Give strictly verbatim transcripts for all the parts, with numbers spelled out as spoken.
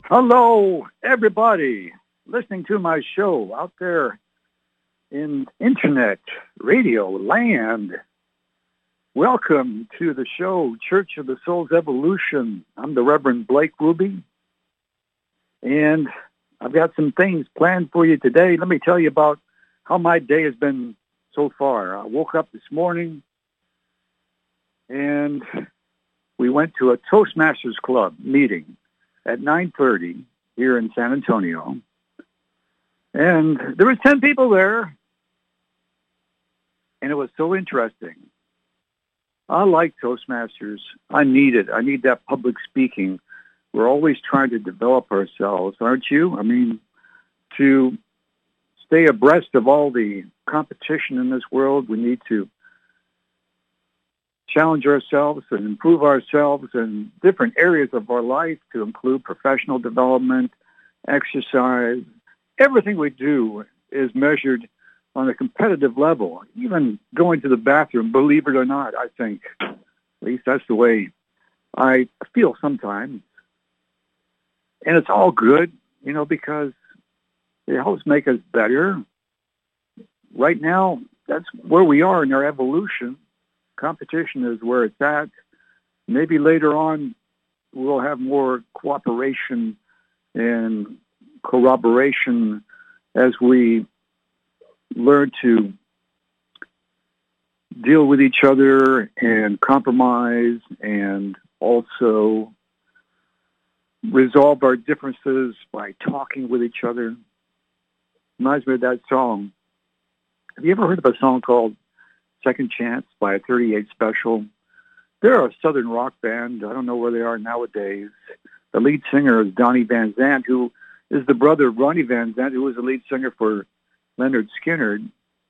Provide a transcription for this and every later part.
Hello, everybody listening to my show out there in internet radio land. Welcome to the show, Church of the Soul's Evolution. I'm the Reverend Blake Ruby, and I've got some things planned for you today. Let me tell you about how my day has been so far. I woke up this morning, and we went to a Toastmasters Club meeting at nine thirty here in San Antonio. And there was ten people there, and it was so interesting. I like Toastmasters. I need it. I need that public speaking. We're always trying to develop ourselves, aren't you? I mean, to stay abreast of all the competition in this world, we need to challenge ourselves and improve ourselves in different areas of our life, to include professional development, exercise. Everything we do is measured on a competitive level. Even going to the bathroom, believe it or not, I think. At least that's the way I feel sometimes. And it's all good, you know, because it helps make us better. Right now, that's where we are in our evolution. Competition is where it's at. Maybe later on we'll have more cooperation and corroboration as we learn to deal with each other and compromise and also resolve our differences by talking with each other. Reminds me of that song. Have you ever heard of a song called Second Chance by a thirty-eight Special? They're a Southern rock band. I don't know where they are nowadays. The lead singer is Donnie Van Zandt, who is the brother of Ronnie Van Zandt, who was the lead singer for Leonard Skinner.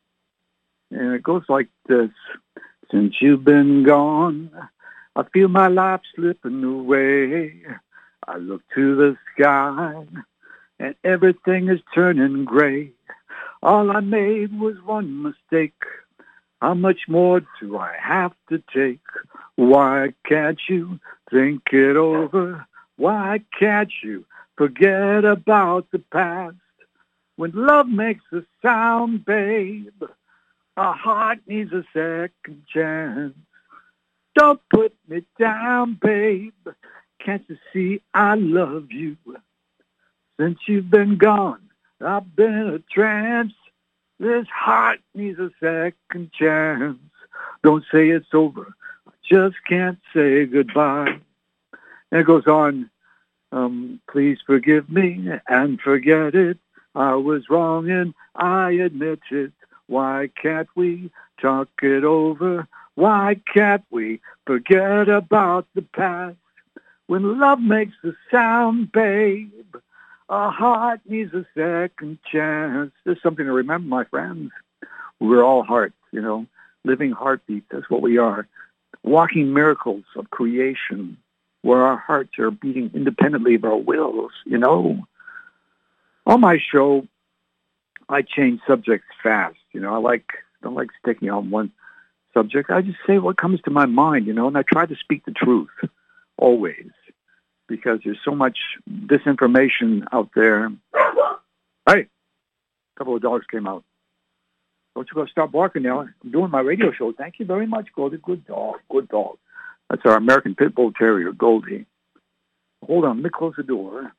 And it goes like this. Since you've been gone, I feel my life slipping away. I look to the sky, and everything is turning gray. All I made was one mistake. How much more do I have to take? Why can't you think it over? Why can't you forget about the past? When love makes a sound, babe, a heart needs a second chance. Don't put me down, babe. Can't you see I love you? Since you've been gone, I've been in a trance. This heart needs a second chance. Don't say it's over. I just can't say goodbye. And it goes on. Um, please forgive me and forget it. I was wrong and I admit it. Why can't we talk it over? Why can't we forget about the past? When love makes a sound, babe, a heart needs a second chance. There's something to remember, my friends. We're all hearts, you know, living heartbeats. That's what we are. Walking miracles of creation, where our hearts are beating independently of our wills, you know. On my show, I change subjects fast. You know, I like don't like sticking on one subject. I just say what comes to my mind, you know, and I try to speak the truth always, because there's so much disinformation out there. Hey, a couple of dogs came out. Don't you go stop barking now. I'm doing my radio show. Thank you very much, Goldie. Good dog. Good dog. That's our American Pit Bull Terrier, Goldie. Hold on. Let me close the door.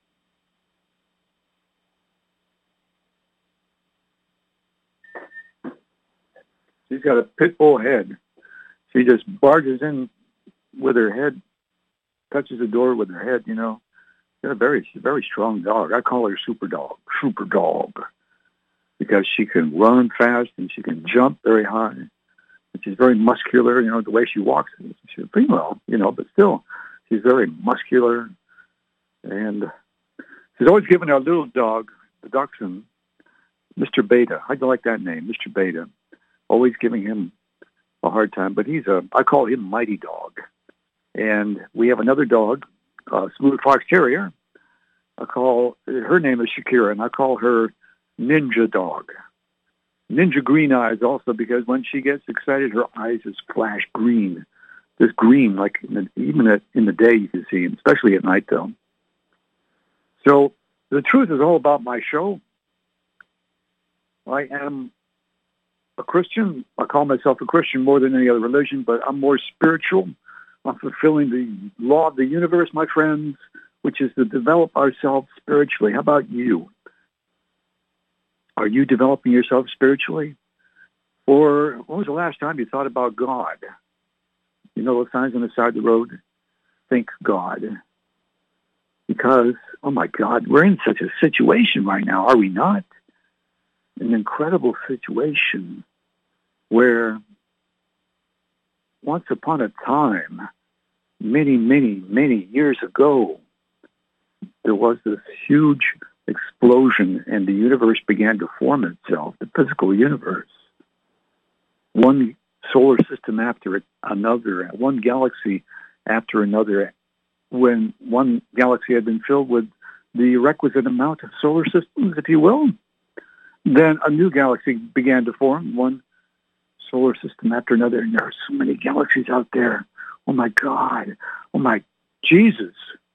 She's got a pit bull head. She just barges in with her head, touches the door with her head, you know. She's a very, she's a very strong dog. I call her Super Dog, Super Dog, because she can run fast and she can jump very high. And she's very muscular, you know, the way she walks. She's a female, you know, but still, she's very muscular. And she's always given our little dog, the dachshund, Mister Beta. I like that name, Mister Beta. Always giving him a hard time, but he's a, I call him Mighty Dog. And we have another dog, uh, Smooth Fox Terrier. I call, her name is Shakira, and I call her Ninja Dog. Ninja green eyes also, because when she gets excited, her eyes just flash green. Just green, like in the, even at, in the day you can see, especially at night though. So the truth is all about my show. I am a Christian. I call myself a Christian more than any other religion, but I'm more spiritual. I'm fulfilling the law of the universe, my friends, which is to develop ourselves spiritually. How about you? Are you developing yourself spiritually? Or when was the last time you thought about God? You know those signs on the side of the road? Think God. Because, oh my God, we're in such a situation right now, are we not? An incredible situation where once upon a time, many, many, many years ago, there was this huge explosion and the universe began to form itself, the physical universe. One solar system after another, one galaxy after another. When one galaxy had been filled with the requisite amount of solar systems, if you will, then a new galaxy began to form, one solar system after another. And there are so many galaxies out there. Oh, my God. Oh, my Jesus.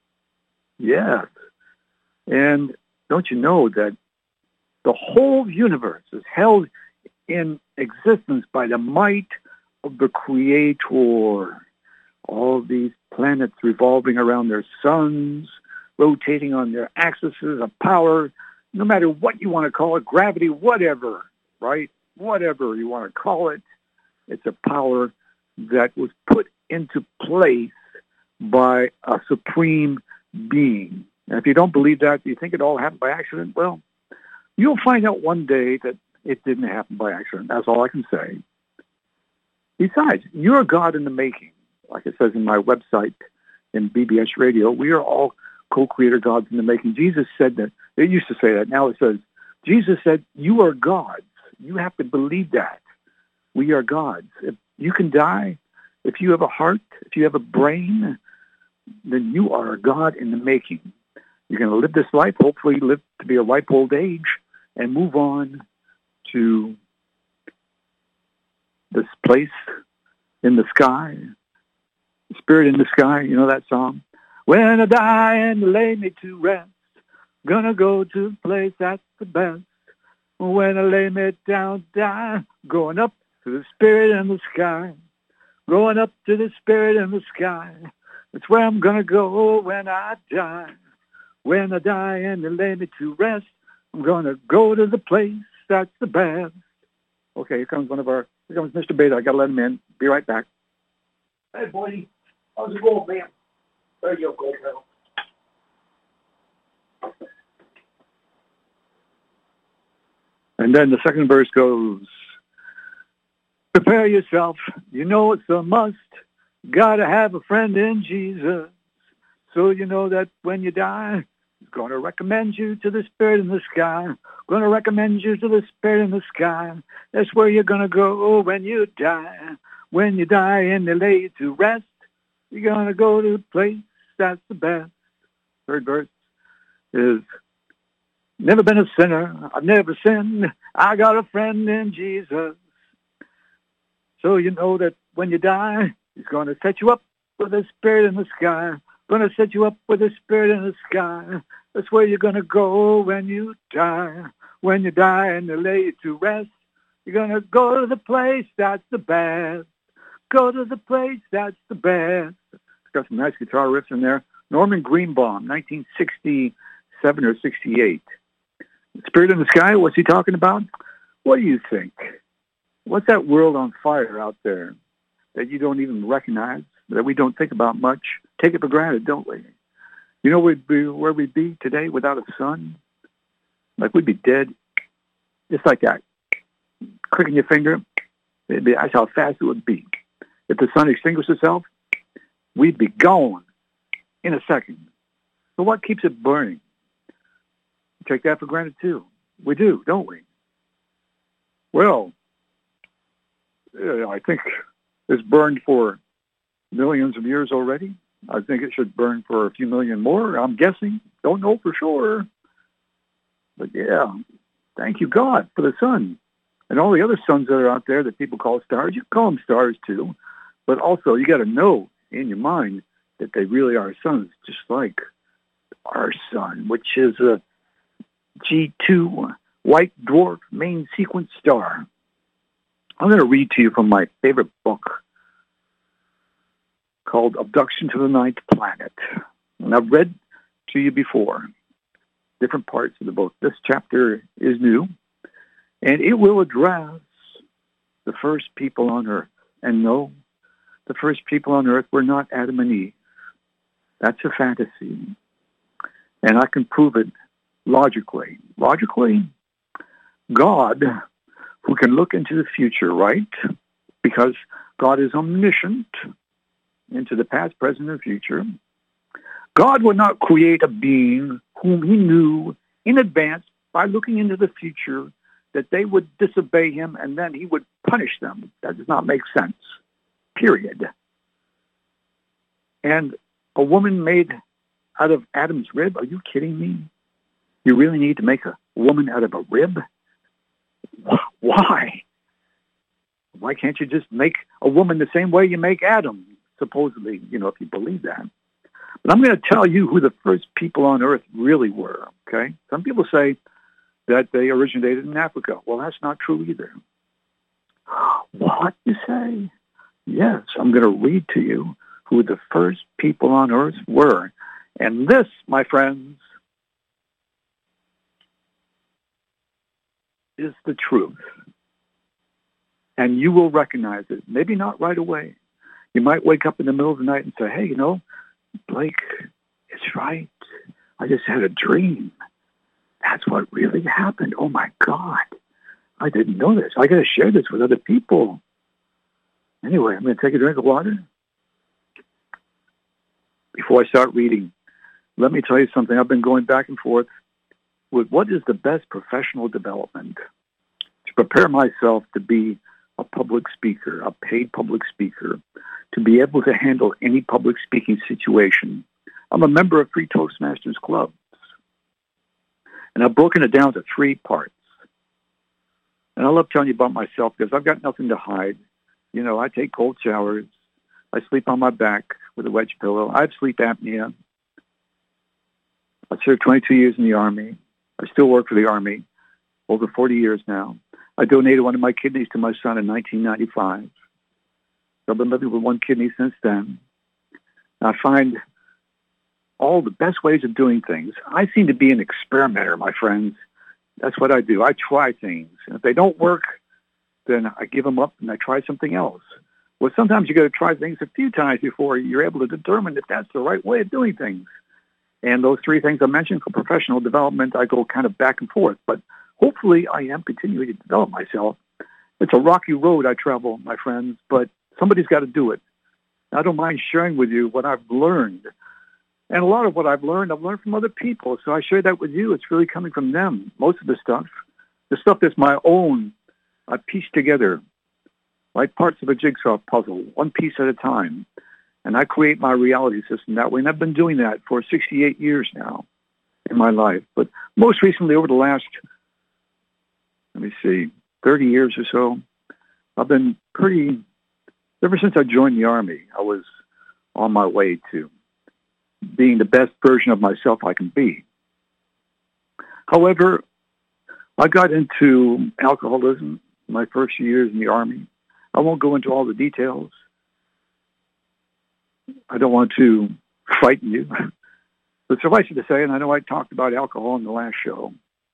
Yes. And don't you know that the whole universe is held in existence by the might of the Creator? All these planets revolving around their suns, rotating on their axes of power, no matter what you want to call it, gravity, whatever, right? Whatever you want to call it, it's a power that was put into place by a supreme being. And if you don't believe that, you think it all happened by accident? Well, you'll find out one day that it didn't happen by accident. That's all I can say. Besides, you're a God in the making. Like it says in my website in B B S Radio, we are all co-creator gods in the making. Jesus said that. It used to say that. Now it says, Jesus said, you are gods. You have to believe that. We are gods. If you can die, if you have a heart, if you have a brain, then you are a God in the making. You're going to live this life, hopefully live to be a ripe old age, and move on to this place in the sky, Spirit in the Sky, you know that song? When I die and lay me to rest, gonna go to a place that's the best. When I lay me down, die, going up to the Spirit in the sky. Going up to the Spirit in the sky. That's where I'm gonna go when I die. When I die and they lay me to rest, I'm gonna go to the place that's the best. Okay, here comes one of our, here comes Mister Beta. I gotta let him in. Be right back. Hey, buddy. How's it going, man? There you go, pal. And then the second verse goes, prepare yourself. You know it's a must. Gotta have a friend in Jesus. So you know that when you die, he's going to recommend you to the Spirit in the sky. Going to recommend you to the Spirit in the sky. That's where you're going to go when you die. When you die and they lay you to rest, you're going to go to the place that's the best. Third verse is, never been a sinner. I've never sinned. I got a friend in Jesus. So you know that when you die, he's going to set you up with the Spirit in the sky. Going to set you up with the Spirit in the sky. That's where you're going to go when you die. When you die and they lay you to rest, you're going to go to the place that's the best. Go to the place that's the best. It's got some nice guitar riffs in there. Norman Greenbaum, nineteen sixty-seven or sixty-eight. Spirit in the Sky, what's he talking about? What do you think? What's that world on fire out there that you don't even recognize, that we don't think about much? Take it for granted, don't we? You know we'd be, where we'd be today without a sun? Like we'd be dead, just like that. Clicking your finger, it'd be, that's how fast it would be. If the sun extinguished itself, we'd be gone in a second. So what keeps it burning? Take that for granted too. We do, don't we? Well, I think it's burned for millions of years already. I think it should burn for a few million more. I'm guessing. Don't know for sure. But yeah, thank you, God, for the sun. And all the other suns that are out there that people call stars. You can call them stars too. But also, you got to know in your mind that they really are suns, just like our sun, which is a G two white dwarf main sequence star. I'm going to read to you from my favorite book called Abduction to the Ninth Planet. And I've read to you before different parts of the book. This chapter is new, and it will address the first people on Earth. And no, the first people on Earth were not Adam and Eve. That's a fantasy. And I can prove it logically. Logically, God, who can look into the future, right? Because God is omniscient into the past, present, and future. God would not create a being whom he knew in advance by looking into the future that they would disobey him and then he would punish them. That does not make sense, period. And a woman made out of Adam's rib? Are you kidding me? You really need to make a woman out of a rib? Why? Why can't you just make a woman the same way you make Adam? Supposedly, you know, if you believe that. But I'm going to tell you who the first people on Earth really were, okay? Some people say that they originated in Africa. Well, that's not true either. What, you say? Yes, I'm going to read to you who the first people on Earth were. And this, my friends, is the truth. And you will recognize it. Maybe not right away. You might wake up in the middle of the night and say, hey, you know, Blake, it's right. I just had a dream. That's what really happened. Oh, my God. I didn't know this. I got to share this with other people. Anyway, I'm going to take a drink of water. Before I start reading, let me tell you something. I've been going back and forth with what is the best professional development to prepare myself to be a public speaker, a paid public speaker, to be able to handle any public speaking situation. I'm a member of three Toastmasters clubs, and I've broken it down to three parts. And I love telling you about myself because I've got nothing to hide. You know, I take cold showers. I sleep on my back with a wedge pillow. I have sleep apnea. I served twenty-two years in the Army. I still work for the Army, over forty years now. I donated one of my kidneys to my son in nineteen ninety-five. I've been living with one kidney since then. I find all the best ways of doing things. I seem to be an experimenter, my friends. That's what I do. I try things. And if they don't work, then I give them up and I try something else. Well, sometimes you got to try things a few times before you're able to determine if that's the right way of doing things. And those three things I mentioned for professional development, I go kind of back and forth. But hopefully I am continuing to develop myself. It's a rocky road I travel, my friends, but somebody's got to do it. I don't mind sharing with you what I've learned. And a lot of what I've learned, I've learned from other people. So I share that with you. It's really coming from them, most of the stuff. The stuff that's my own, I piece together like parts of a jigsaw puzzle, one piece at a time. And I create my reality system that way. And I've been doing that for sixty-eight years now in my life. But most recently, over the last, let me see, thirty years or so, I've been pretty, ever since I joined the Army, I was on my way to being the best version of myself I can be. However, I got into alcoholism my first years in the Army. I won't go into all the details. I don't want to frighten you. But suffice it to say, and I know I talked about alcohol in the last show.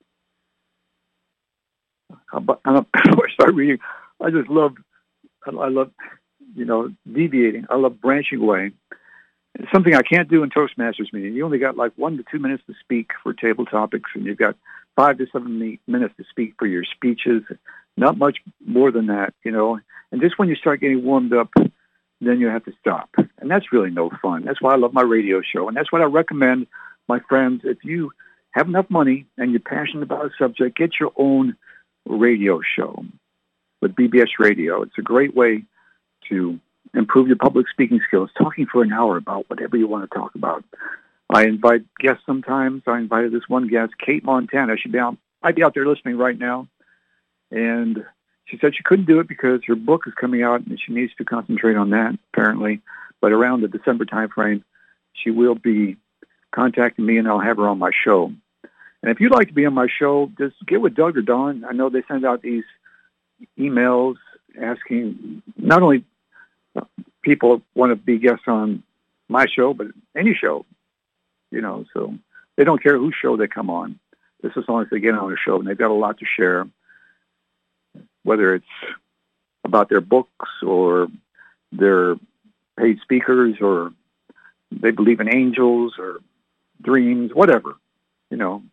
But I start reading. I just love, I love, you know, deviating. I love branching away. It's something I can't do in Toastmasters meeting. You only got like one to two minutes to speak for table topics, and you've got five to seven minutes to speak for your speeches. Not much more than that, you know. And just when you start getting warmed up, then you have to stop. And that's really no fun. That's why I love my radio show. And that's what I recommend, my friends. If you have enough money and you're passionate about a subject, get your own radio show with B B S Radio. It's a great way to improve your public speaking skills, talking for an hour about whatever you want to talk about. I invite guests sometimes. I invited this one guest, Kate Montana. She'd be out, I'd be out there listening right now. And she said she couldn't do it because her book is coming out and she needs to concentrate on that, apparently. But around the December time frame, she will be contacting me, and I'll have her on my show. And if you'd like to be on my show, just get with Doug or Don. I know they send out these emails asking not only people want to be guests on my show, but any show, you know, so they don't care whose show they come on, just as long as they get on a show and they've got a lot to share, whether it's about their books or their paid speakers or they believe in angels or dreams, whatever, you know.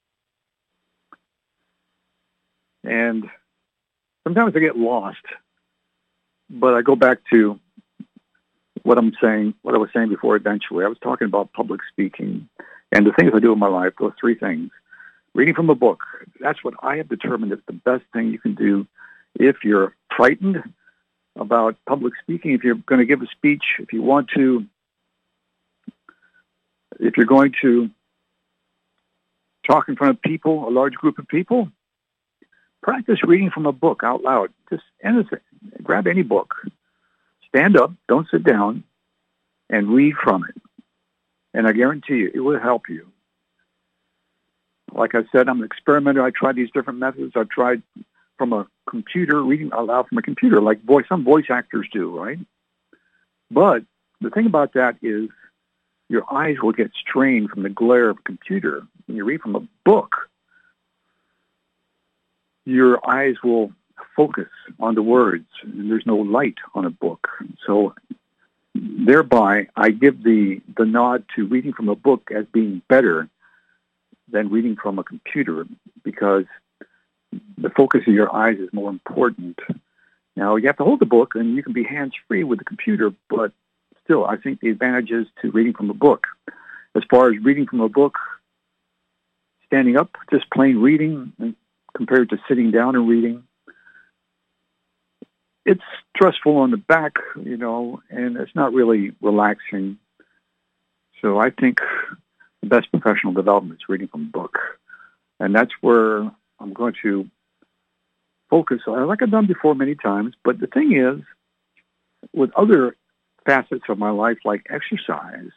And sometimes I get lost, but I go back to what I'm saying, what I was saying before eventually. I was talking about public speaking and the things I do in my life, those three things. Reading from a book, that's what I have determined is the best thing you can do if you're frightened about public speaking, if you're going to give a speech, if you want to, if you're going to talk in front of people, a large group of people, practice reading from a book out loud. Just anything. Grab any book. Stand up, don't sit down, and read from it. And I guarantee you, it will help you. Like I said, I'm an experimenter. I tried these different methods. I've tried from a computer, reading out loud from a computer, like voice, some voice actors do, right? But the thing about that is your eyes will get strained from the glare of a computer. When you read from a book, your eyes will focus on the words, and there's no light on a book. So thereby, I give the, the nod to reading from a book as being better than reading from a computer because the focus of your eyes is more important. Now, you have to hold the book, and you can be hands-free with the computer, but still, I think the advantage is to reading from a book. As far as reading from a book, standing up, just plain reading, compared to sitting down and reading, it's stressful on the back, you know, and it's not really relaxing. So I think the best professional development is reading from a book. And that's where I'm going to focus, like I've done before many times. But the thing is, with other facets of my life, like exercise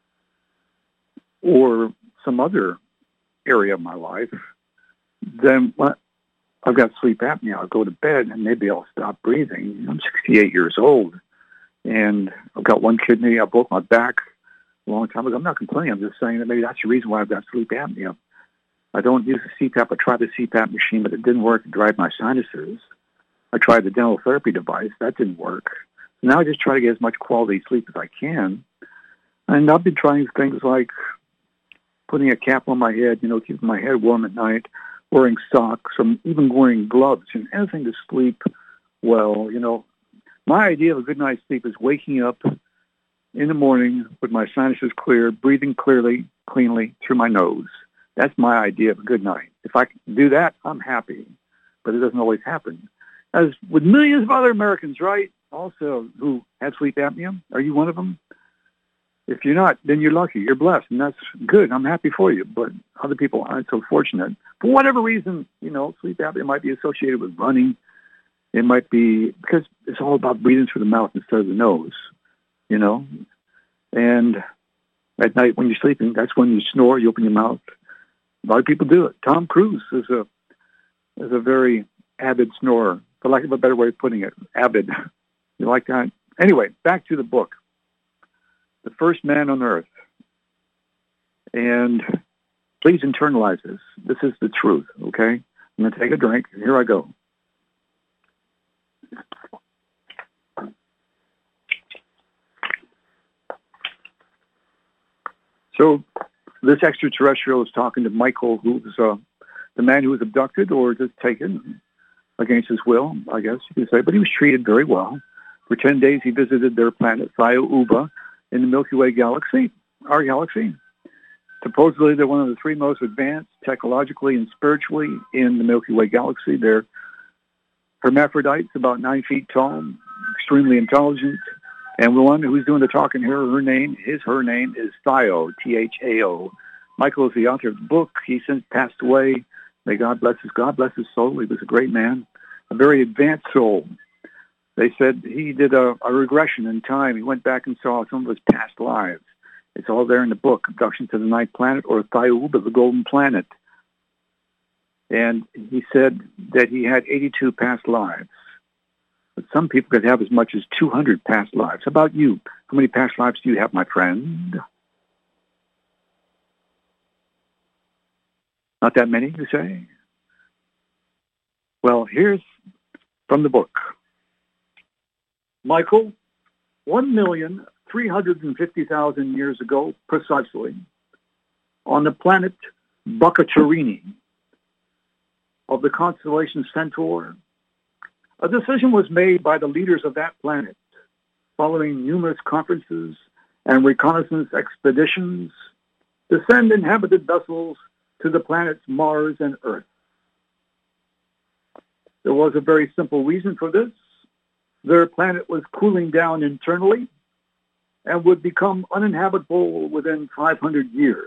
or some other area of my life, then what, I've got sleep apnea. I'll go to bed and maybe I'll stop breathing. I'm sixty-eight years old, and I've got one kidney. I broke my back a long time ago. I'm not complaining. I'm just saying that maybe that's the reason why I've got sleep apnea. I don't use the C PAP. I tried the C PAP machine, but it didn't work. It dried my sinuses. I tried the dental therapy device. That didn't work. So now I just try to get as much quality sleep as I can. And I've been trying things like putting a cap on my head, you know, keeping my head warm at night, wearing socks, or even wearing gloves, and anything to sleep well. You know, my idea of a good night's sleep is waking up in the morning with my sinuses clear, breathing clearly, cleanly through my nose. That's my idea of a good night. If I can do that, I'm happy. But it doesn't always happen. As with millions of other Americans, right, also who have sleep apnea. Are you one of them? If you're not, then you're lucky. You're blessed, and that's good. I'm happy for you. But other people aren't so fortunate. For whatever reason, you know, sleep apnea might be associated with running. It might be because it's all about breathing through the mouth instead of the nose, you know. And at night when you're sleeping, that's when you snore, you open your mouth. A lot of people do it. Tom Cruise is a is a very avid snorer, for lack of a better way of putting it. Avid. You like that? Anyway, back to the book. The First Man on Earth. And please internalize this. This is the truth, okay? I'm going to take a drink. Here I go. So this extraterrestrial is talking to Michael, who's uh, the man who was abducted or just taken against his will, I guess you could say. But he was treated very well. For ten days, he visited their planet, Thio-Uba, in the Milky Way galaxy, our galaxy. Supposedly, they're one of the three most advanced technologically and spiritually in the Milky Way galaxy. They're hermaphrodites, about nine feet tall, extremely intelligent. And the one who's doing the talking here, her name, his, her name is Thao, T H A O. Michael is the author of the book. He since passed away. May God bless his, God bless his soul. He was a great man, a very advanced soul. They said he did a, a regression in time. He went back and saw some of his past lives. It's all there in the book, Abduction to the Ninth Planet, or Thayub of the Golden Planet. And he said that he had eighty-two past lives. But some people could have as much as two hundred past lives. How about you? How many past lives do you have, my friend? Not that many, you say? Well, here's from the book. Michael, one million three hundred fifty thousand years ago, precisely, on the planet Boccaterini of the constellation Centaur, a decision was made by the leaders of that planet following numerous conferences and reconnaissance expeditions to send inhabited vessels to the planets Mars and Earth. There was a very simple reason for this. Their planet was cooling down internally and would become uninhabitable within five hundred years.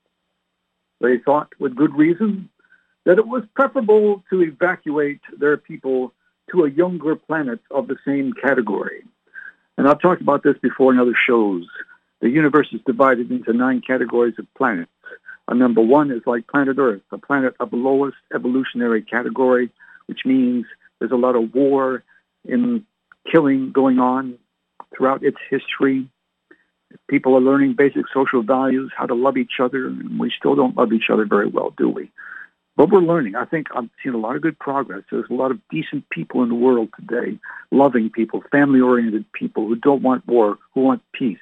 They thought, with good reason, that it was preferable to evacuate their people to a younger planet of the same category. And I've talked about this before in other shows. The universe is divided into nine categories of planets. A number one is like planet Earth, a planet of the lowest evolutionary category, which means there's a lot of war and killing going on throughout its history. People are learning basic social values, how to love each other, and we still don't love each other very well, do we? But we're learning. I think I've seen a lot of good progress. There's a lot of decent people in the world today, loving people, family-oriented people who don't want war, who want peace.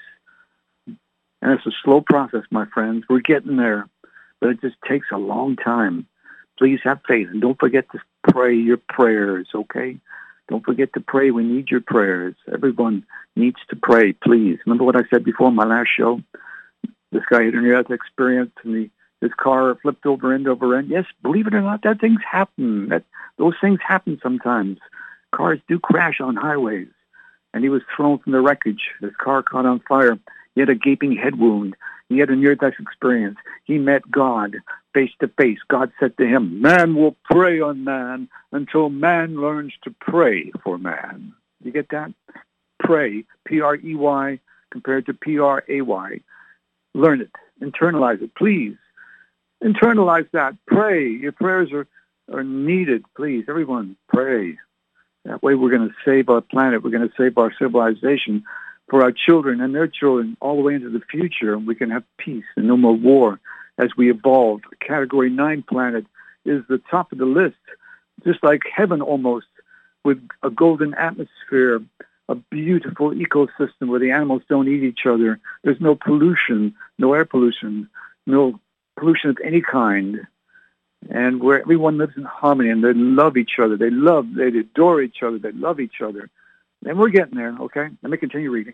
And it's a slow process, my friends. We're getting there, but it just takes a long time. Please have faith, and don't forget to pray your prayers, okay? Don't forget to pray. We need your prayers. Everyone needs to pray, please. Remember what I said before in my last show? This guy had a near-death experience, and he, his car flipped over end over end. Yes, believe it or not, that things happen. That those things happen sometimes. Cars do crash on highways, and he was thrown from the wreckage. His car caught on fire. He had a gaping head wound. He had a near-death experience. He met God face to face. God said to him, man will prey on man until man learns to pray for man. You get that? Pray, P R E Y, compared to P R A Y. Learn it. Internalize it, please. Internalize that. Pray. Your prayers are, are needed. Please, everyone, pray. That way we're going to save our planet. We're going to save our civilization for our children and their children all the way into the future, and we can have peace and no more war as we evolve. Category nine planet is the top of the list, just like heaven almost, with a golden atmosphere, a beautiful ecosystem where the animals don't eat each other. There's no pollution, no air pollution, no pollution of any kind, and where everyone lives in harmony and they love each other. They love, they adore each other. They love each other. And we're getting there, okay? Let me continue reading.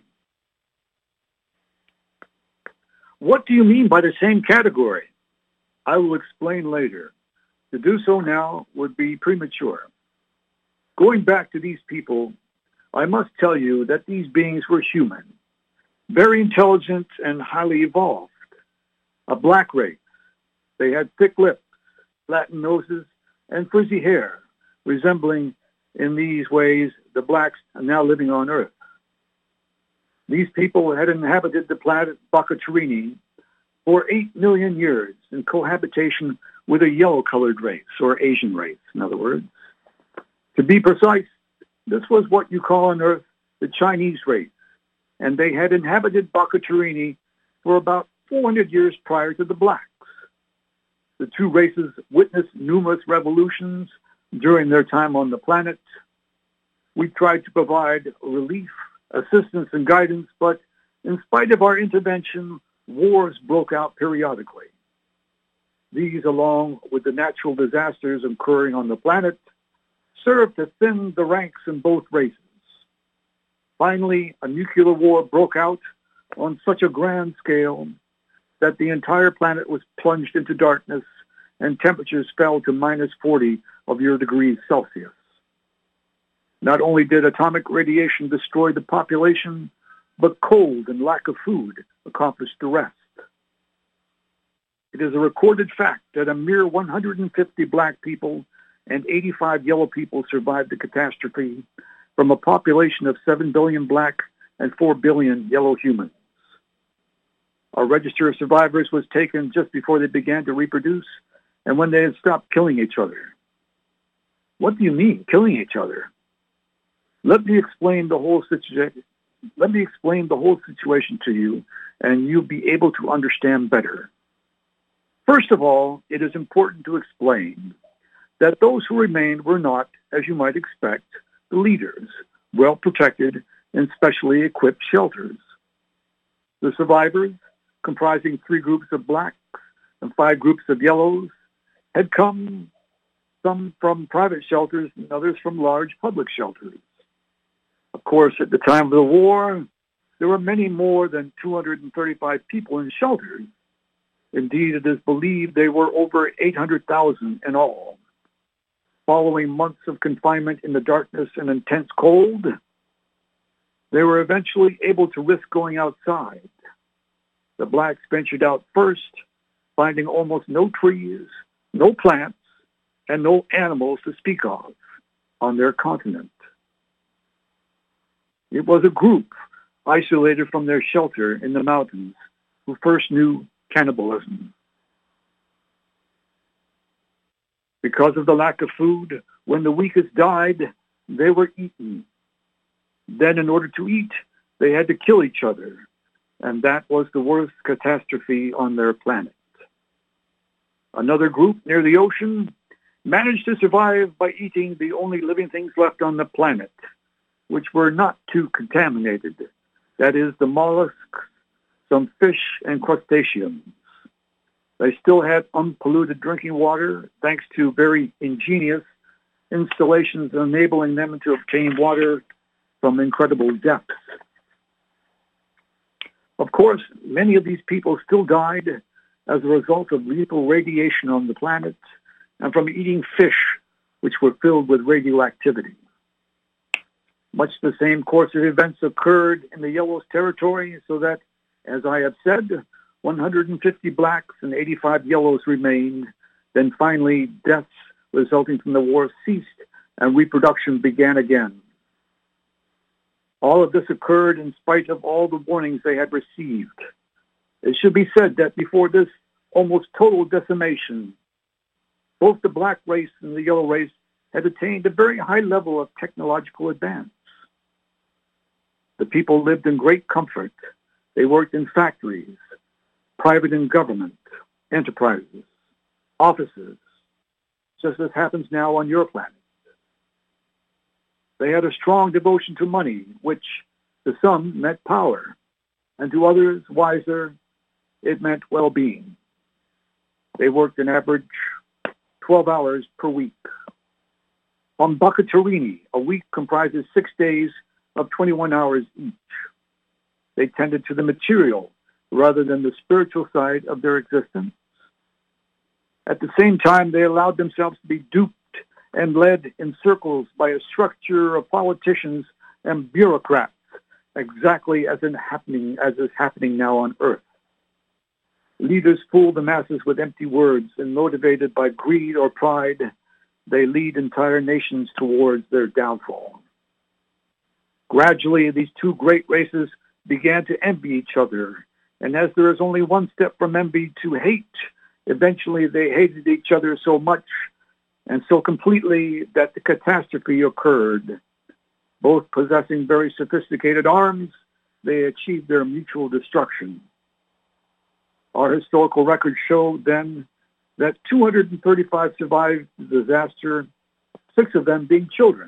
What do you mean by the same category? I will explain later. To do so now would be premature. Going back to these people, I must tell you that these beings were human, very intelligent and highly evolved. A black race. They had thick lips, flattened noses, and frizzy hair, resembling in these ways the blacks are now living on Earth. These people had inhabited the planet Boccaterini for eight million years in cohabitation with a yellow-colored race, or Asian race, in other words. To be precise, this was what you call on Earth the Chinese race, and they had inhabited Boccaterini for about four hundred years prior to the blacks. The two races witnessed numerous revolutions during their time on the planet. We tried to provide relief, assistance, and guidance, but in spite of our intervention, wars broke out periodically. These, along with the natural disasters occurring on the planet, served to thin the ranks in both races. Finally, a nuclear war broke out on such a grand scale that the entire planet was plunged into darkness and temperatures fell to minus forty of your degrees Celsius. Not only did atomic radiation destroy the population, but cold and lack of food accomplished the rest. It is a recorded fact that a mere one hundred fifty black people and eighty-five yellow people survived the catastrophe from a population of seven billion black and four billion yellow humans. A register of survivors was taken just before they began to reproduce and when they had stopped killing each other. What do you mean, killing each other? Let me explain the whole situation. Let me explain the whole situation to you, and you'll be able to understand better. First of all, it is important to explain that those who remained were not, as you might expect, the leaders, well-protected and specially equipped shelters. The survivors, comprising three groups of blacks and five groups of yellows, had come, some from private shelters and others from large public shelters. Of course, at the time of the war, there were many more than two hundred thirty-five people in shelters. Indeed, it is believed they were over eight hundred thousand in all. Following months of confinement in the darkness and intense cold, they were eventually able to risk going outside. The blacks ventured out first, finding almost no trees, no plants, and no animals to speak of on their continent. It was a group isolated from their shelter in the mountains who first knew cannibalism. Because of the lack of food, when the weakest died, they were eaten. Then, in order to eat, they had to kill each other, and that was the worst catastrophe on their planet. Another group near the ocean managed to survive by eating the only living things left on the planet, which were not too contaminated. That is, the mollusks, some fish, and crustaceans. They still had unpolluted drinking water, thanks to very ingenious installations enabling them to obtain water from incredible depths. Of course, many of these people still died as a result of lethal radiation on the planet and from eating fish, which were filled with radioactivity. Much the same course of events occurred in the Yellows territory, so that, as I have said, one hundred fifty blacks and eighty-five yellows remained. Then finally, deaths resulting from the war ceased and reproduction began again. All of this occurred in spite of all the warnings they had received. It should be said that before this almost total decimation, both the black race and the yellow race had attained a very high level of technological advance. The people lived in great comfort. They worked in factories, private and government, enterprises, offices, just as happens now on your planet. They had a strong devotion to money, which to some meant power, and to others, wiser, it meant well-being. They worked an average twelve hours per week. On Bacatarini, a week comprises six days of twenty-one hours each. They tended to the material rather than the spiritual side of their existence. At the same time, they allowed themselves to be duped and led in circles by a structure of politicians and bureaucrats, exactly as in happening as is happening now on Earth. Leaders fool the masses with empty words, and motivated by greed or pride, they lead entire nations towards their downfall. Gradually, these two great races began to envy each other, and as there is only one step from envy to hate, eventually they hated each other so much and so completely that the catastrophe occurred. Both possessing very sophisticated arms, they achieved their mutual destruction. Our historical records show then that two hundred thirty-five survived the disaster, six of them being children.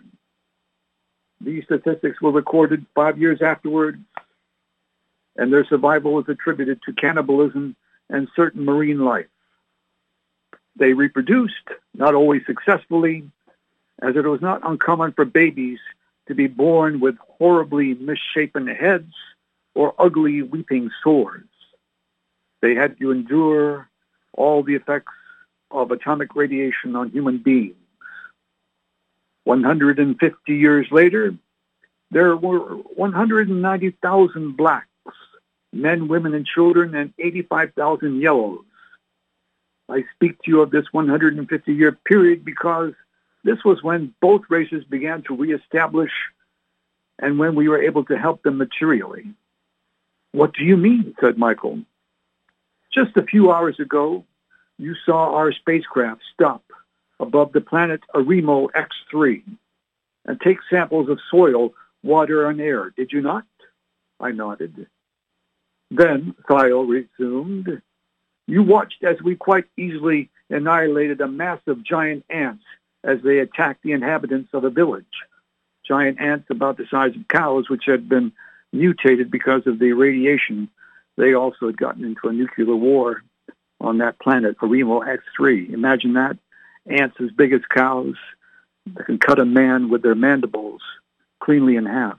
These statistics were recorded five years afterwards, and their survival was attributed to cannibalism and certain marine life. They reproduced, not always successfully, as it was not uncommon for babies to be born with horribly misshapen heads or ugly weeping sores. They had to endure all the effects of atomic radiation on human beings. one hundred fifty years later, there were one hundred ninety thousand blacks, men, women, and children, and eighty-five thousand yellows. I speak to you of this one hundred fifty-year period because this was when both races began to reestablish and when we were able to help them materially. What do you mean? Said Michael. Just a few hours ago, you saw our spacecraft stop above the planet Aremo X three and take samples of soil, water, and air. Did you not? I nodded. Then, Thio resumed, you watched as we quite easily annihilated a mass of giant ants as they attacked the inhabitants of a village. Giant ants about the size of cows, which had been mutated because of the radiation. They also had gotten into a nuclear war on that planet, Aremo X three. Imagine that. Ants as big as cows that can cut a man with their mandibles cleanly in half.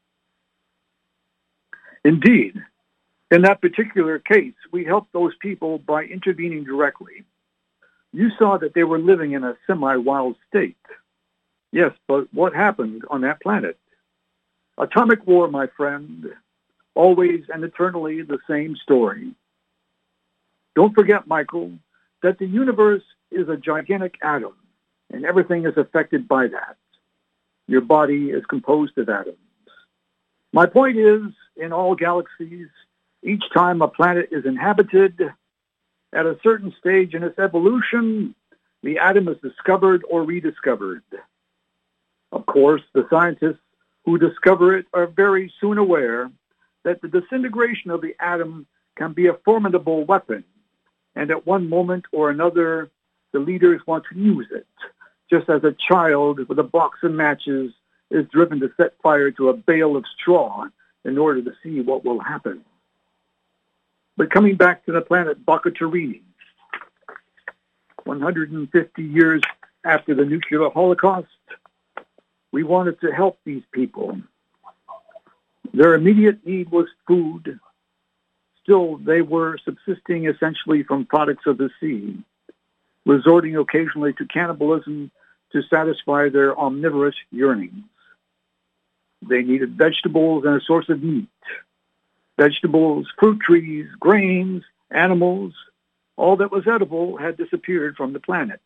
Indeed, in that particular case, we helped those people by intervening directly. You saw that they were living in a semi-wild state. Yes, but what happened on that planet? Atomic war, my friend. Always and eternally the same story. Don't forget, Michael, that the universe is a gigantic atom, and everything is affected by that. Your body is composed of atoms. My point is, in all galaxies, each time a planet is inhabited, at a certain stage in its evolution, the atom is discovered or rediscovered. Of course, the scientists who discover it are very soon aware that the disintegration of the atom can be a formidable weapon, and at one moment or another, the leaders want to use it, just as a child with a box of matches is driven to set fire to a bale of straw in order to see what will happen. But coming back to the planet Bacca-Turini, one hundred fifty years after the nuclear holocaust, we wanted to help these people. Their immediate need was food. Still, they were subsisting essentially from products of the sea, resorting occasionally to cannibalism to satisfy their omnivorous yearnings. They needed vegetables and a source of meat. Vegetables, fruit trees, grains, animals, all that was edible had disappeared from the planet.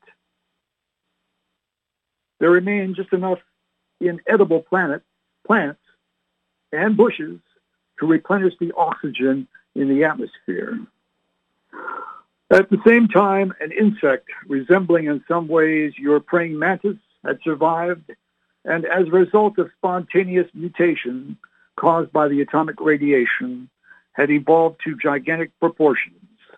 There remained just enough inedible planet, plants and bushes to replenish the oxygen in the atmosphere. At the same time, an insect resembling in some ways your praying mantis had survived, and as a result of spontaneous mutation caused by the atomic radiation, had evolved to gigantic proportions.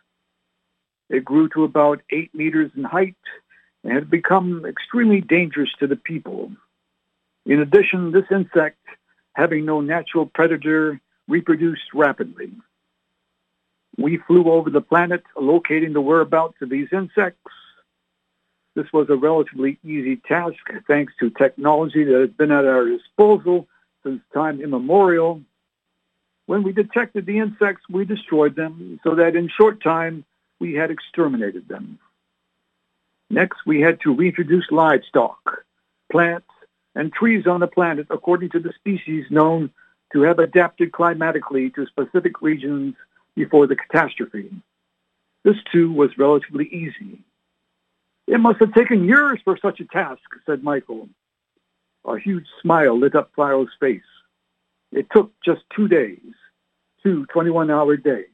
It grew to about eight meters in height and had become extremely dangerous to the people. In addition, this insect, having no natural predator, reproduced rapidly. We flew over the planet, locating the whereabouts of these insects. This was a relatively easy task, thanks to technology that has been at our disposal since time immemorial. When we detected the insects, we destroyed them, so that in short time, we had exterminated them. Next, we had to reintroduce livestock, plants, and trees on the planet according to the species known to have adapted climatically to specific regions before the catastrophe. This, too, was relatively easy. It must have taken years for such a task, said Michael. A huge smile lit up Thio's face. It took just two days, two twenty-one-hour days.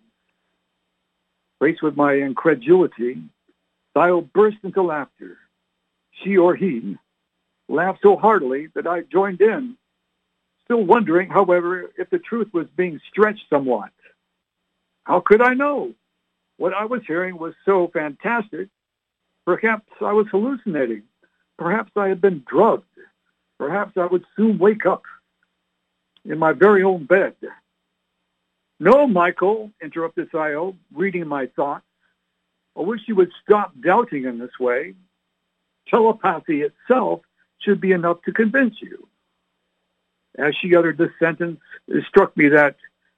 Faced with my incredulity, Thio burst into laughter. She or he laughed so heartily that I joined in, still wondering, however, if the truth was being stretched somewhat. How could I know? What I was hearing was so fantastic. Perhaps I was hallucinating. Perhaps I had been drugged. Perhaps I would soon wake up in my very own bed. No, Michael, interrupted Thio, reading my thoughts. I wish you would stop doubting in this way. Telepathy itself should be enough to convince you. As she uttered this sentence, it struck me that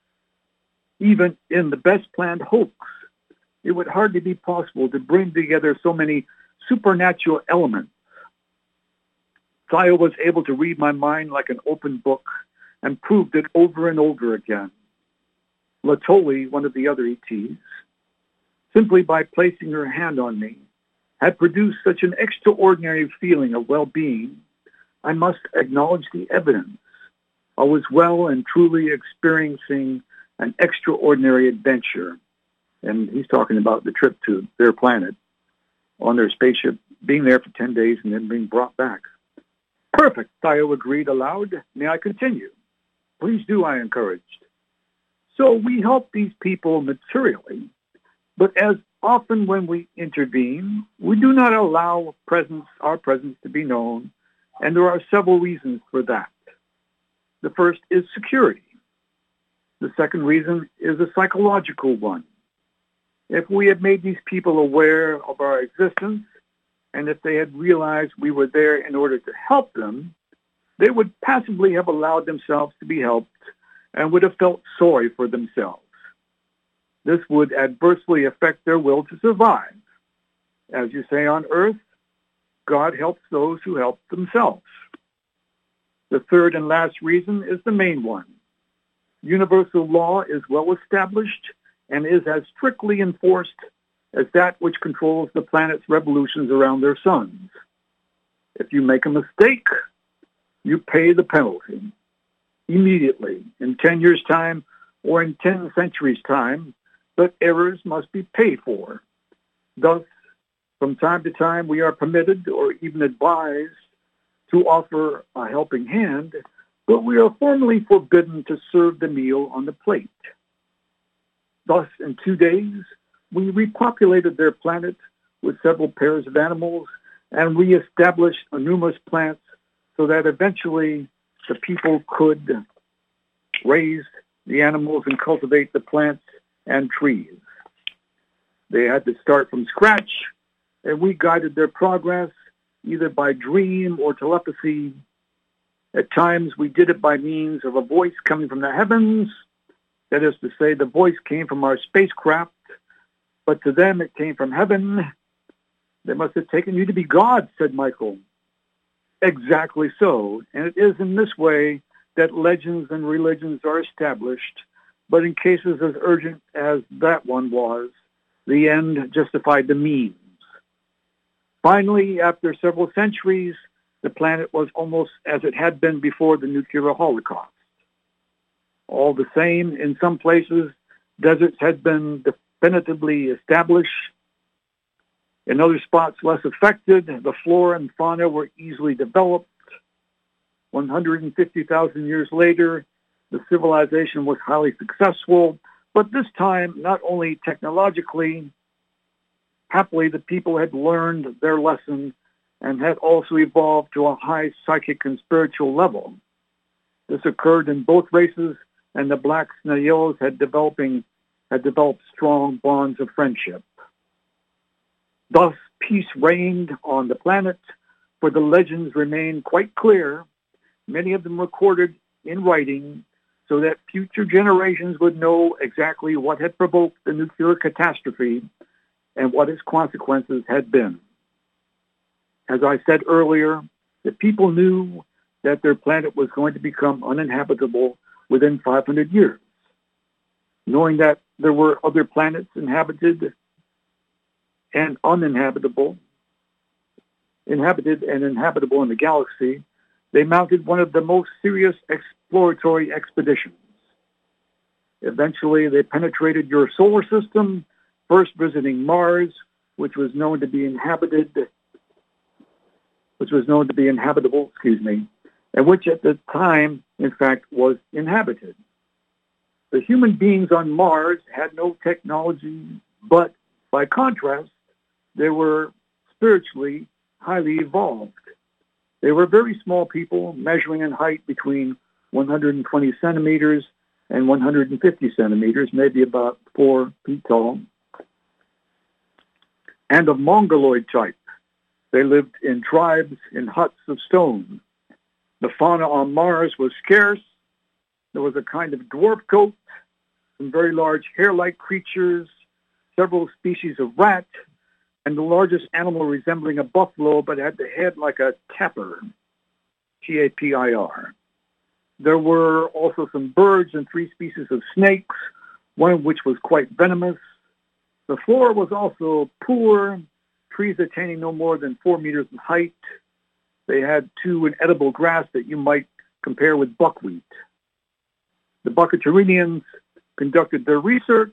even in the best planned hoax, it would hardly be possible to bring together so many supernatural elements. Thio was able to read my mind like an open book and proved it over and over again. Latoli, one of the other E Ts, simply by placing her hand on me, had produced such an extraordinary feeling of well-being, I must acknowledge the evidence. I was well and truly experiencing an extraordinary adventure. And he's talking about the trip to their planet on their spaceship, being there for ten days and then being brought back. Perfect, Theo agreed aloud. May I continue? Please do, I encouraged. So we help these people materially, but as often when we intervene, we do not allow presence, our presence to be known, and there are several reasons for that. The first is security. The second reason is a psychological one. If we had made these people aware of our existence, and if they had realized we were there in order to help them, they would passively have allowed themselves to be helped and would have felt sorry for themselves. This would adversely affect their will to survive. As you say on earth, God helps those who help themselves. The third and last reason is the main one. Universal law is well established and is as strictly enforced as that which controls the planet's revolutions around their suns. If you make a mistake, you pay the penalty immediately, in ten years' time or in ten centuries' time, but errors must be paid for. Thus, from time to time, we are permitted or even advised to offer a helping hand, but we are formally forbidden to serve the meal on the plate. Thus, in two days, we repopulated their planet with several pairs of animals and reestablished numerous plants so that eventually the people could raise the animals and cultivate the plants and trees. They had to start from scratch, and we guided their progress either by dream or telepathy. At times, we did it by means of a voice coming from the heavens. That is to say, the voice came from our spacecraft, but to them it came from heaven. They must have taken you to be God, said Michael. Exactly so, and it is in this way that legends and religions are established, but in cases as urgent as that one was, the end justified the means. Finally, after several centuries, the planet was almost as it had been before the nuclear holocaust. All the same, in some places, deserts had been definitively established. In other spots less affected, the flora and fauna were easily developed. one hundred fifty thousand years later, the civilization was highly successful, but this time not only technologically. Happily, the people had learned their lesson and had also evolved to a high psychic and spiritual level. This occurred in both races, and the blacks and the yellows had developing had developed strong bonds of friendship. Thus, peace reigned on the planet, for the legends remain quite clear, many of them recorded in writing, so that future generations would know exactly what had provoked the nuclear catastrophe and what its consequences had been. As I said earlier, the people knew that their planet was going to become uninhabitable within five hundred years. Knowing that there were other planets inhabited and uninhabitable, inhabited and inhabitable in the galaxy, they mounted one of the most serious exploratory expeditions. Eventually, they penetrated your solar system, first visiting Mars, which was known to be inhabited, which was known to be inhabitable, excuse me, and which at the time, in fact, was inhabited. The human beings on Mars had no technology, but by contrast, they were spiritually highly evolved. They were very small people, measuring in height between one hundred twenty centimeters and one hundred fifty centimeters, maybe about four feet tall, and of Mongoloid type. They lived in tribes in huts of stone. The fauna on Mars was scarce. There was a kind of dwarf goat, some very large hair-like creatures, several species of rat, and the largest animal resembling a buffalo but had the head like a tapir, T A P I R. There were also some birds and three species of snakes, one of which was quite venomous. The flora was also poor, trees attaining no more than four meters in height. They had two inedible grass that you might compare with buckwheat. The Buckatorianians conducted their research,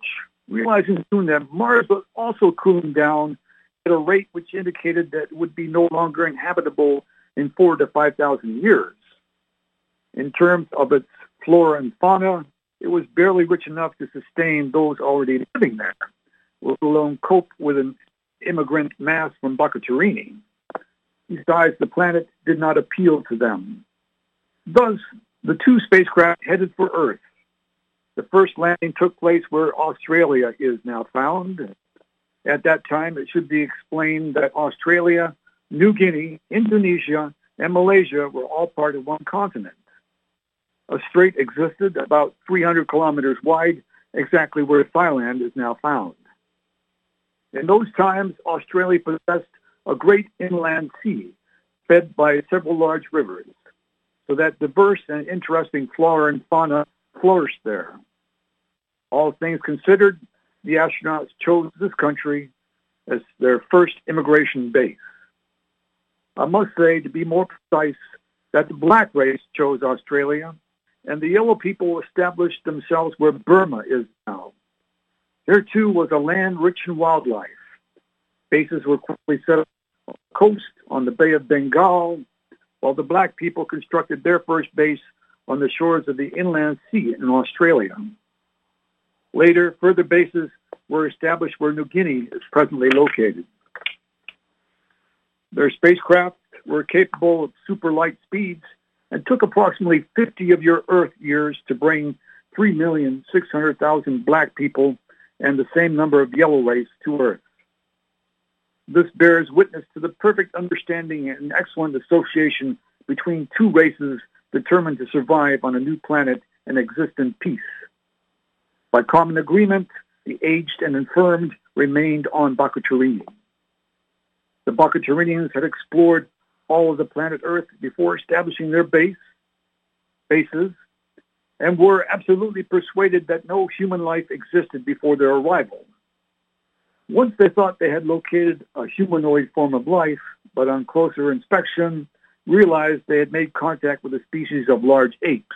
realizing soon that Mars was also cooling down at a rate which indicated that it would be no longer inhabitable in four to five thousand years. In terms of its flora and fauna, it was barely rich enough to sustain those already living there, let alone cope with an immigrant mass from Boccaterini. Besides, the planet did not appeal to them. Thus, the two spacecraft headed for Earth. The first landing took place where Australia is now found. At that time, it should be explained that Australia, New Guinea, Indonesia, and Malaysia were all part of one continent. A strait existed about three hundred kilometers wide, exactly where Thailand is now found. In those times, Australia possessed a great inland sea, fed by several large rivers, so that diverse and interesting flora and fauna flourished there. All things considered, the astronauts chose this country as their first immigration base. I must say, to be more precise, that the black race chose Australia, and the yellow people established themselves where Burma is now. There, too, was a land rich in wildlife. Bases were quickly set up on the coast on the Bay of Bengal, while the black people constructed their first base on the shores of the inland sea in Australia. Later, further bases were established where New Guinea is presently located. Their spacecraft were capable of super light speeds and took approximately fifty of your Earth years to bring three million six hundred thousand black people and the same number of yellow race to Earth. This bears witness to the perfect understanding and excellent association between two races determined to survive on a new planet and exist in peace. By common agreement, the aged and infirmed remained on Boccaterini. The Boccaterinians had explored all of the planet Earth before establishing their base, bases, and were absolutely persuaded that no human life existed before their arrival. Once they thought they had located a humanoid form of life, but on closer inspection, realized they had made contact with a species of large apes.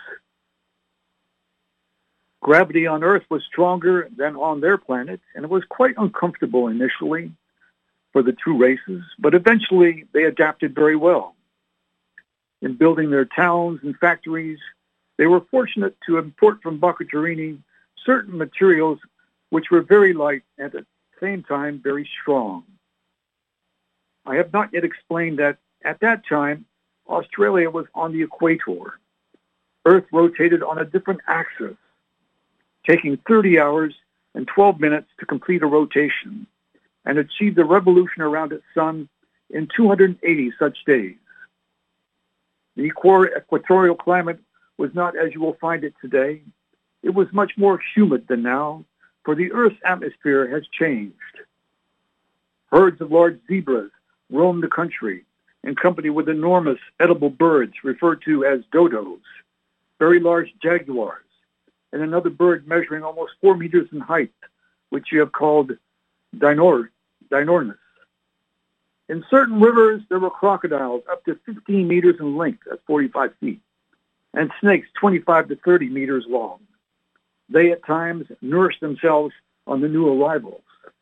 Gravity on Earth was stronger than on their planet, and it was quite uncomfortable initially for the two races, but eventually they adapted very well. In building their towns and factories, they were fortunate to import from Boccaterini certain materials which were very light and at the same time very strong. I have not yet explained that at that time, Australia was on the equator. Earth rotated on a different axis, taking thirty hours and twelve minutes to complete a rotation, and achieved a revolution around its sun in two hundred eighty such days. The equatorial climate was not as you will find it today. It was much more humid than now, for the Earth's atmosphere has changed. Herds of large zebras roamed the country in company with enormous edible birds referred to as dodos, very large jaguars, and another bird measuring almost four meters in height, which you have called Dinor, Dinornis. In certain rivers, there were crocodiles up to fifteen meters in length, that's forty-five feet, and snakes twenty-five to thirty meters long. They at times nourished themselves on the new arrivals.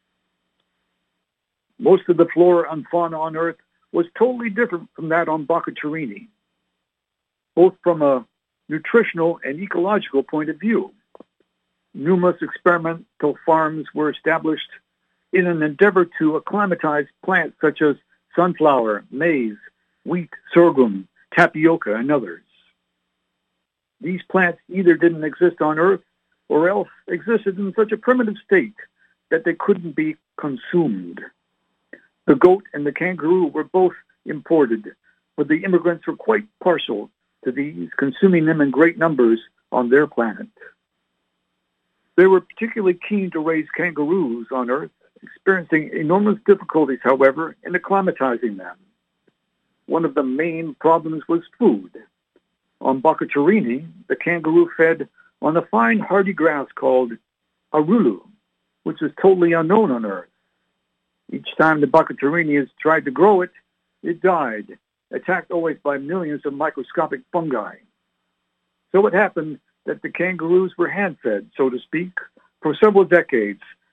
Most of the flora and fauna on Earth was totally different from that on Boccaterini, both from a nutritional and ecological point of view. Numerous experimental farms were established in an endeavor to acclimatize plants such as sunflower, maize, wheat, sorghum, tapioca, and others. These plants either didn't exist on Earth or else existed in such a primitive state that they couldn't be consumed. The goat and the kangaroo were both imported, but the immigrants were quite partial to these, consuming them in great numbers on their planet. They were particularly keen to raise kangaroos on Earth, experiencing enormous difficulties, however, in acclimatizing them. One of the main problems was food. On Boccaterini, the kangaroo fed on a fine hardy grass called arulu, which is totally unknown on Earth. Each time the Boccaterinians tried to grow it, it died, attacked always by millions of microscopic fungi. So it happened that the kangaroos were hand-fed, so to speak, for several decades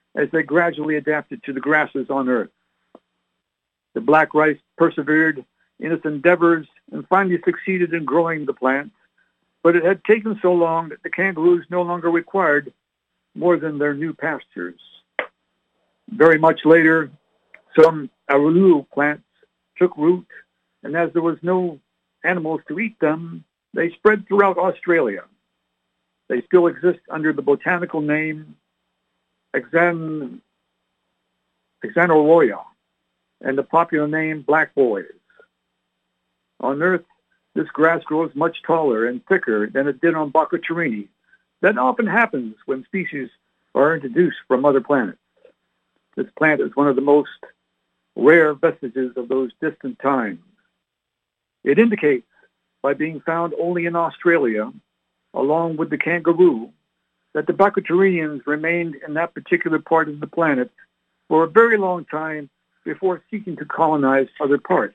as they gradually adapted to the grasses on Earth. The black rice persevered in its endeavors and finally succeeded in growing the plant, but it had taken so long that the kangaroos no longer required more than their new pastures. Very much later, some arulu plants took root, and as there was no animals to eat them, they spread throughout Australia. They still exist under the botanical name Axan, Axaneroya and the popular name black boys. On Earth, this grass grows much taller and thicker than it did on Bacchus. That often happens when species are introduced from other planets. This plant is one of the most rare vestiges of those distant times. It indicates, by being found only in Australia, along with the kangaroo, that the Bactrians remained in that particular part of the planet for a very long time before seeking to colonize other parts.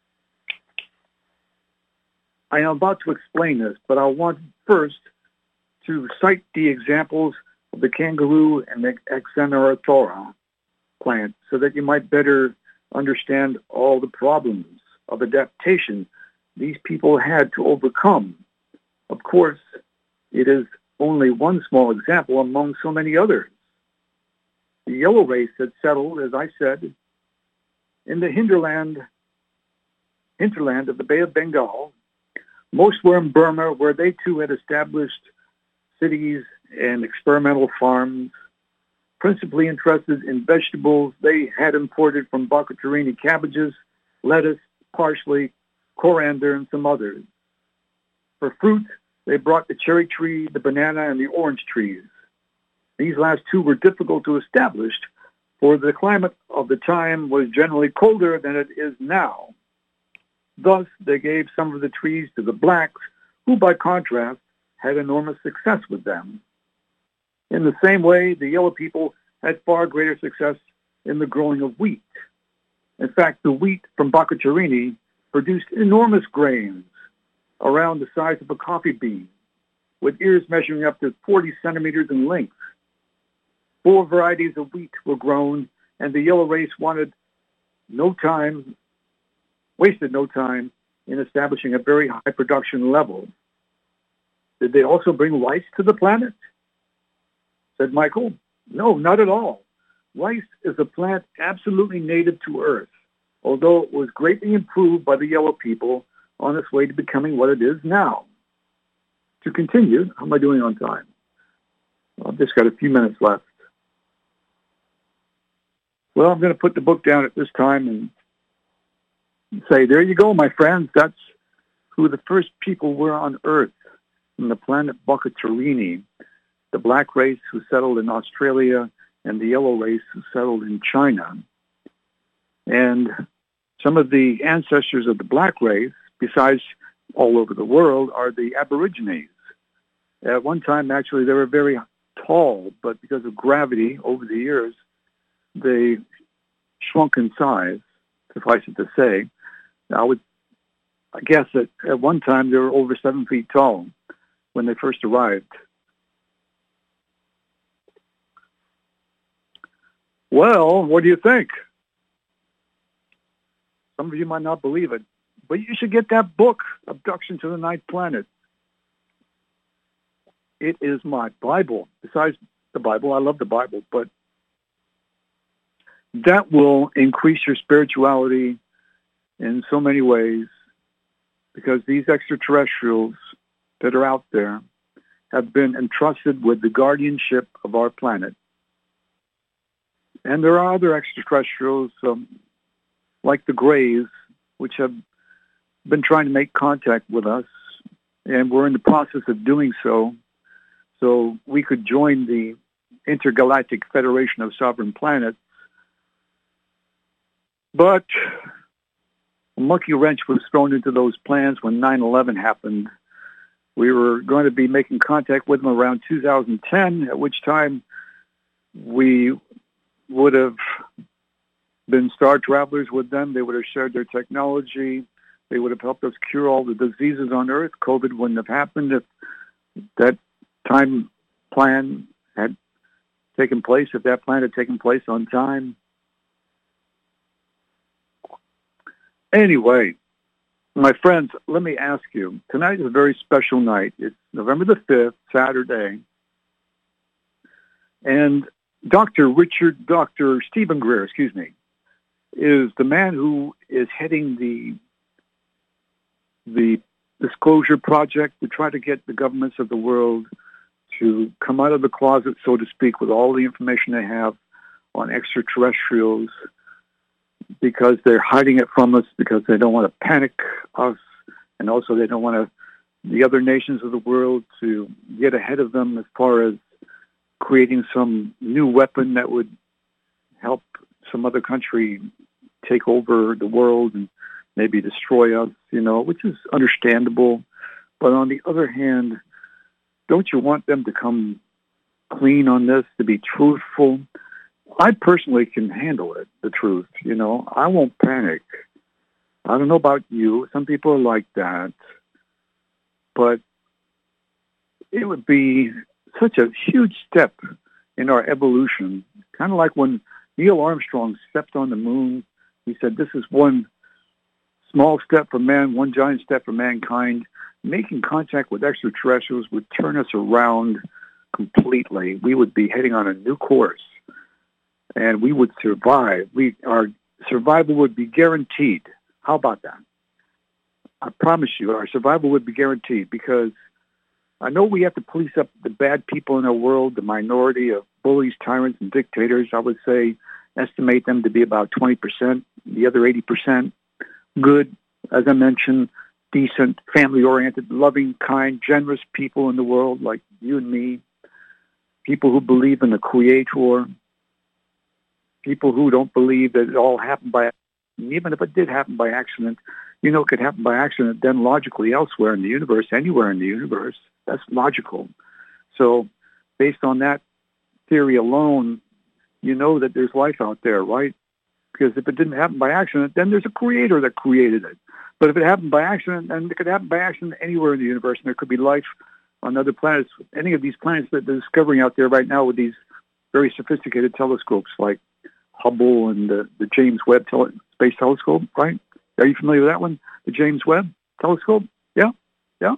I am about to explain this, but I want first to cite the examples of the kangaroo and the Axaneroya plant so that you might better understand all the problems of adaptation these people had to overcome. Of course, it is only one small example among so many others. The yellow race had settled, as I said, in the hinterland, hinterland of the Bay of Bengal. Most were in Burma, where they too had established cities and experimental farms. Principally interested in vegetables, they had imported from Bactrian cabbages, lettuce, parsley, coriander, and some others. For fruit, they brought the cherry tree, the banana, and the orange trees. These last two were difficult to establish, for the climate of the time was generally colder than it is now. Thus, they gave some of the trees to the blacks, who, by contrast, had enormous success with them. In the same way, the yellow people had far greater success in the growing of wheat. In fact, the wheat from Bactrian produced enormous grains, around the size of a coffee bean, with ears measuring up to forty centimeters in length. Four varieties of wheat were grown, and the yellow race wanted no time, wasted no time in establishing a very high production level. Did they also bring rice to the planet? Said Michael. No, not at all. Rice is a plant absolutely native to Earth, although it was greatly improved by the yellow people on its way to becoming what it is now. To continue, how am I doing on time? Well, I've just got a few minutes left. Well, I'm going to put the book down at this time and say, there you go, my friends. That's who the first people were on Earth, on the planet Bactrian, the black race who settled in Australia and the yellow race who settled in China. And some of the ancestors of the black race, besides all over the world, are the Aborigines. At one time, actually, they were very tall, but because of gravity over the years, they shrunk in size, suffice it to say. I would I guess that at one time they were over seven feet tall when they first arrived. Well, what do you think? Some of you might not believe it, but you should get that book, Abduction to the Ninth Planet. It is my Bible. Besides the Bible, I love the Bible, but that will increase your spirituality in so many ways, because these extraterrestrials that are out there have been entrusted with the guardianship of our planet. And there are other extraterrestrials, um, like the Greys, which have been trying to make contact with us, and we're in the process of doing so, so we could join the Intergalactic Federation of Sovereign Planets. But a monkey wrench was thrown into those plans when nine eleven happened. We were going to be making contact with them around two thousand ten, at which time we would have been star travelers with them. They would have shared their technology. They would have helped us cure all the diseases on Earth. COVID wouldn't have happened if that time plan had taken place, if that plan had taken place on time. Anyway, my friends, let me ask you, tonight is a very special night. It's November the fifth, Saturday. And Doctor Richard, Doctor Stephen Greer, excuse me, is the man who is heading the the disclosure project to try to get the governments of the world to come out of the closet, so to speak, with all the information they have on extraterrestrials, because they're hiding it from us, because they don't want to panic us, and also they don't want to, the other nations of the world to get ahead of them as far as creating some new weapon that would help some other country take over the world and maybe destroy us, you know, which is understandable. But on the other hand, don't you want them to come clean on this, to be truthful? I personally can handle it, the truth, you know. I won't panic. I don't know about you. Some people are like that. But it would be such a huge step in our evolution, kind of like when Neil Armstrong stepped on the moon. He said, this is one small step for man, one giant step for mankind. Making contact with extraterrestrials would turn us around completely. We would be heading on a new course, and we would survive. We, our survival would be guaranteed. How about that? I promise you, our survival would be guaranteed, because I know we have to police up the bad people in our world, the minority of bullies, tyrants, and dictators. I would say estimate them to be about twenty percent, the other eighty percent good, as I mentioned, decent, family-oriented, loving, kind, generous people in the world like you and me, people who believe in the Creator, people who don't believe that it all happened by accident. Even if it did happen by accident, you know, it could happen by accident then logically elsewhere in the universe, anywhere in the universe. That's logical. So based on that theory alone, you know that there's life out there, right? Because if it didn't happen by accident, then there's a creator that created it. But if it happened by accident, then it could happen by accident anywhere in the universe, and there could be life on other planets, any of these planets that they're discovering out there right now with these very sophisticated telescopes like Hubble and the, the James Webb tele- Space Telescope, right? Are you familiar with that one? The James Webb Telescope? Yeah? Yeah?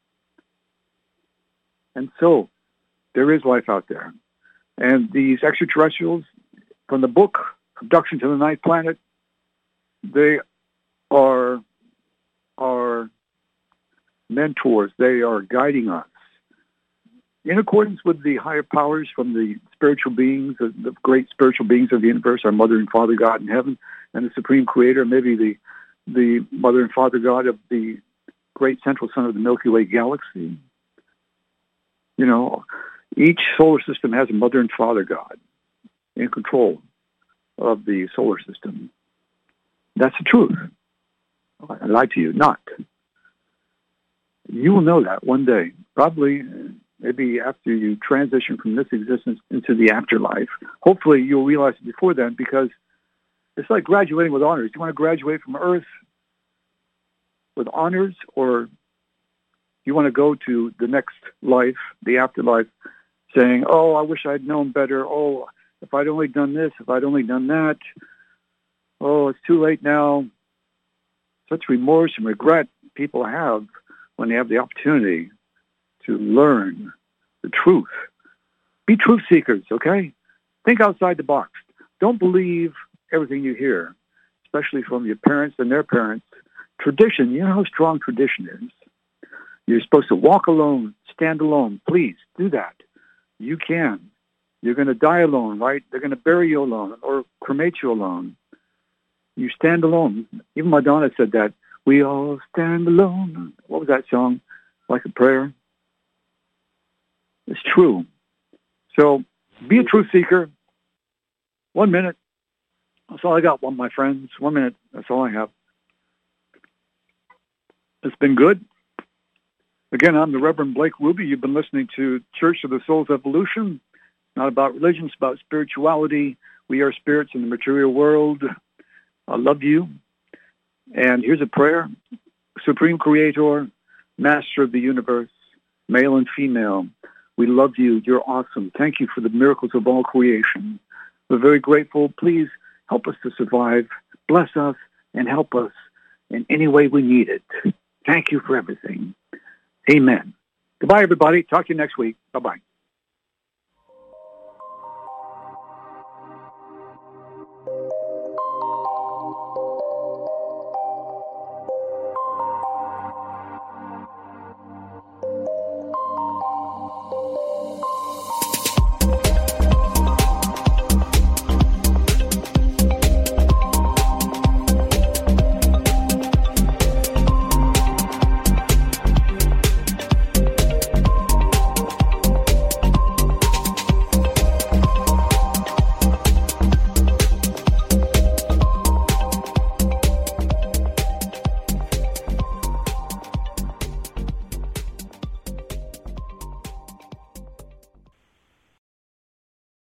And so there is life out there. And these extraterrestrials, from the book, Abduction to the Ninth Planet, they are our mentors. They are guiding us in accordance with the higher powers from the spiritual beings, the, the great spiritual beings of the universe, our Mother and Father God in heaven, and the Supreme Creator, maybe the the Mother and Father God of the great central sun of the Milky Way galaxy. You know, each solar system has a Mother and Father God in control of the solar system. That's the truth. I lied to you, not. You will know that one day, probably maybe after you transition from this existence into the afterlife. Hopefully you'll realize it before then, because it's like graduating with honors. You want to graduate from Earth with honors, or you want to go to the next life, the afterlife, saying, oh, I wish I'd known better. Oh, if I'd only done this, if I'd only done that. Oh, it's too late now. Such remorse and regret people have when they have the opportunity to learn the truth. Be truth seekers, okay? Think outside the box. Don't believe everything you hear, especially from your parents and their parents. Tradition, you know how strong tradition is. You're supposed to walk alone, stand alone. Please do that. You can. You're going to die alone, right? They're going to bury you alone or cremate you alone. You stand alone. Even Madonna said that. We all stand alone. What was that song? Like a prayer. It's true. So be a truth seeker. One minute. That's all I got, one, my friends. One minute. That's all I have. It's been good. Again, I'm the Reverend Blake Ruby. You've been listening to Church of the Soul's Evolution. Not about religion, it's about spirituality. We are spirits in the material world. I love you. And here's a prayer. Supreme Creator, Master of the universe, male and female, We love you. You're awesome. Thank you for the miracles of all creation. We're very grateful. Please help us to survive. Bless us and help us in any way we need it. Thank you for everything. Amen. Goodbye, everybody. Talk to you next week. Bye-bye.